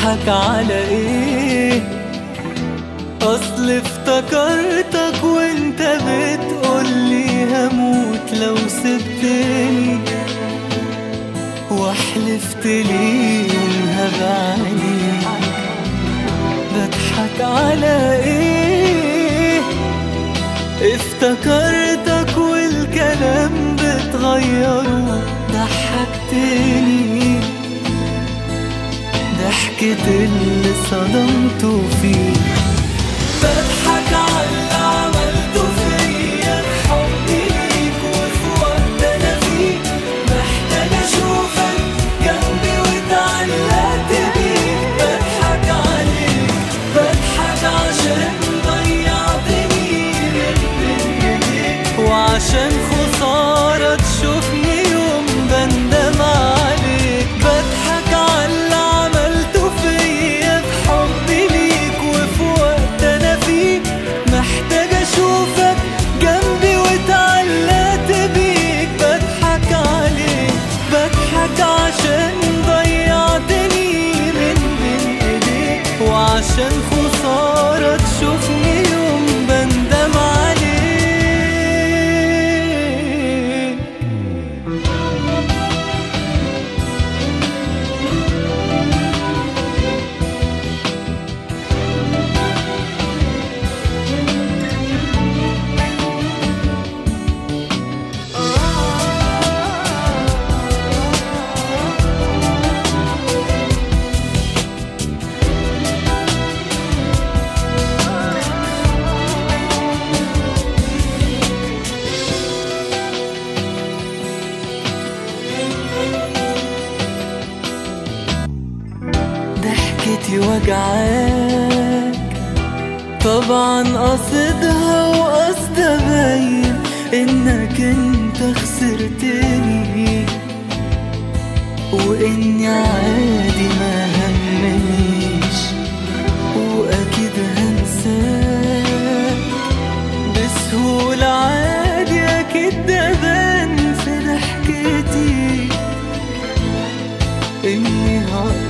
بضحك على ايه؟ اصل افتكرتك وانت بتقولي هموت لو سبتني، وحلفت لي يومها بعينيك. بضحك على ايه؟ افتكرتك والكلام بتغيره، ضحكتني ضحكة اللي صدمته فيه. بضحك على اللي عملته فيا بحبي ليك، وفي وقت انا فيه محتاج اشوفك جنبي واتعلقت بيك. بضحك عليك، بضحك عشان ضيعتني من بين ايديك، وعشان خسارة تشوفني يوم بندم عليك. بضحك على اللي عملته فيا بحبي ليك، وفي وقت انا فيه محتاج اشوفك جنبي واتعلقت بيك. بضحك عليك، بضحك عشان ضيعتني من بين ايديك، وعشان خسارة تشوفني يوم بندم عليك. ضحكتي وجعاك طبعا قصدها، وقصد ابين انك انت خسرتني، واني عادي ما همنيش، واكيد هنساك بسهولة عادي. اكيد ده بان في ضحكتي اني